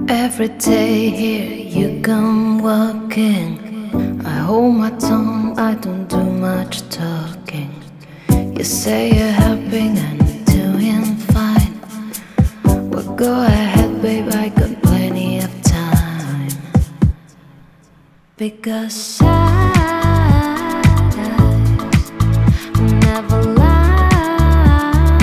Every day here you come walking. I hold my tongue, I don't do much talking. You say you're happy and doing fine. Well, go ahead, babe, I got plenty of time. Because sad eyes never lie.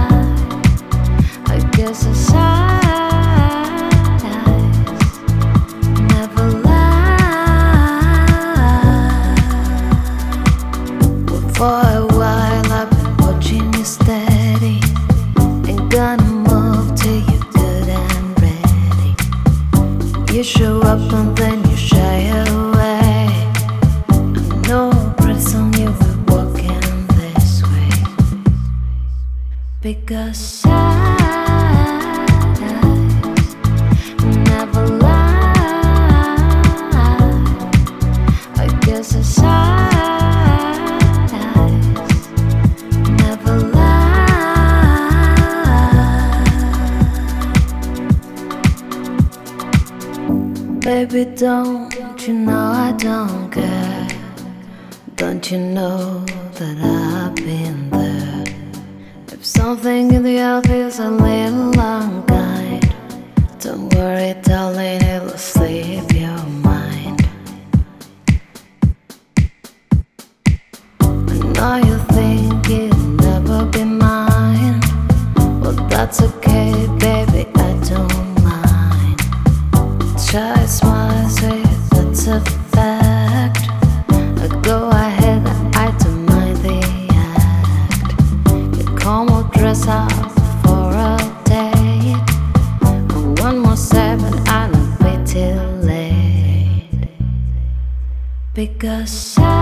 I guess a sad eyes never lie. Well, for a while I've been watching you steady. Ain't gonna move till you're good and ready. You show up and then you shy away. I know pretty soon you'll be walking this way. Because sad eyes never lie. I guess a sad eyes never lie. Baby, don't you know I don't care? Don't you know that I've been there? If something in the air feels a little unkind, don't worry, darling, it'll sleep your mind. I know you think it'll never be mine. Well, that's okay, baby, I don't mind. Try smile, say that's a fact. Go ahead, I don't mind the act. You come or dress up for a date. And one more step and I don't wait till late. Because